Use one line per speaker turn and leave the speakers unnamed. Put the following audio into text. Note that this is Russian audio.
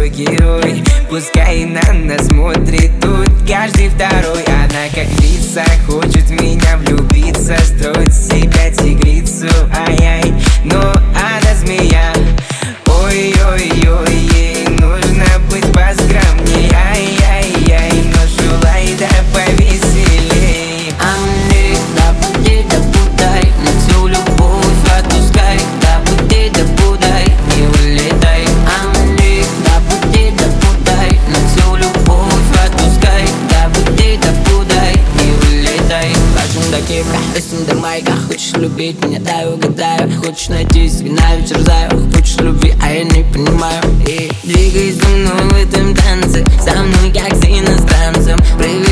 свой герой. Пускай на нас смотрит тут каждый второй. Она как лиса хочет в меня влюбиться, строит из себя тигрицу, ай-яй. Но она змея, ой-ой-ой, ей нужно быть поскромней, ай-яй-яй. Но шулай да повеселей.
Амни, да пути, да путай, на всю любовь отпускай. Да пути, да путай, не улетай. Амни, да пути, да путай, на всю любовь отпускай. Да пути, да путай, не улетай. Каждым до Кипра, до майка. Хочешь любить меня, дай угадаю. Хочешь найти себе на вечер заю. Хочешь любви, а я не понимаю. И двигай со мной в этом танце, со мной как с иностранцем.